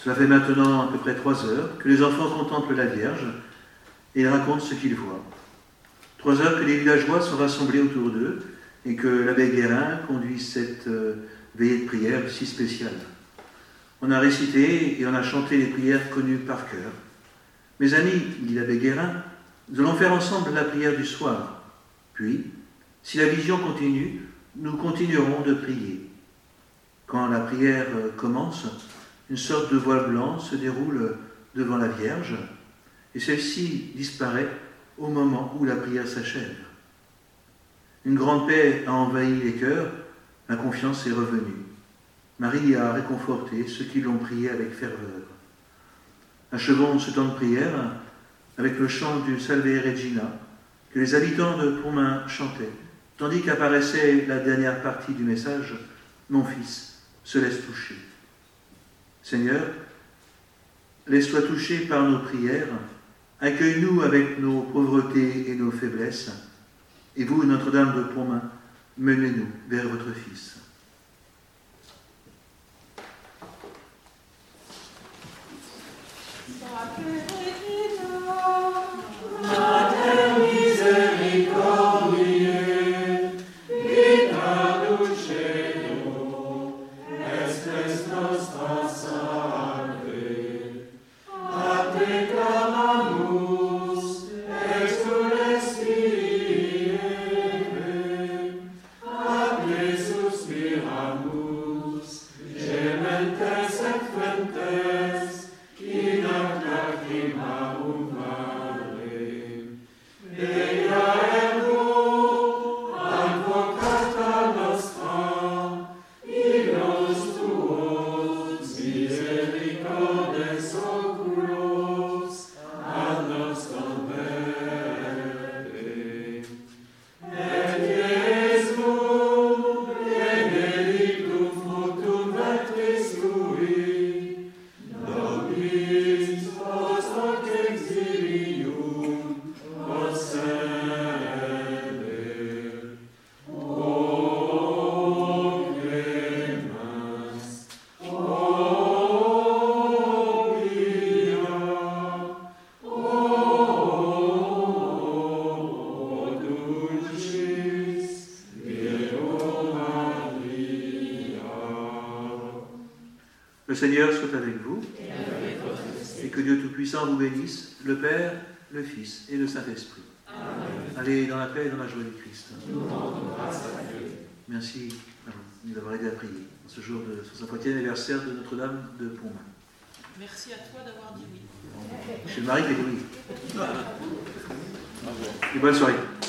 Cela fait maintenant à peu près 3 heures que les enfants contemplent la Vierge et ils racontent ce qu'ils voient. 3 heures que les villageois sont rassemblés autour d'eux et que l'abbé Guérin conduit cette veillée de prière si spéciale. On a récité et on a chanté les prières connues par cœur. Mes amis, dit l'abbé Guérin, nous allons faire ensemble la prière du soir. Puis, si la vision continue, nous continuerons de prier. Quand la prière commence, une sorte de voile blanc se déroule devant la Vierge et celle-ci disparaît au moment où la prière s'achève. Une grande paix a envahi les cœurs, la confiance est revenue. Marie a réconforté ceux qui l'ont prié avec ferveur. Achevons ce temps de prière avec le chant du Salve Regina que les habitants de Pontmain chantaient, tandis qu'apparaissait la dernière partie du message « Mon fils se laisse toucher ». Seigneur, laisse-toi toucher par nos prières, accueille-nous avec nos pauvretés et nos faiblesses, et vous, Notre-Dame de Pontmain, menez-nous vers votre Fils. Le Seigneur soit avec vous et que Dieu Tout-Puissant vous bénisse, le Père, le Fils et le Saint-Esprit. Allez dans la paix et dans la joie du Christ. Merci à vous de nous avoir aidé à prier en ce jour de 60e anniversaire de Notre-Dame de Pontmain. Merci à toi d'avoir dit oui. C'est le mari qui a dit oui. Et bonne soirée.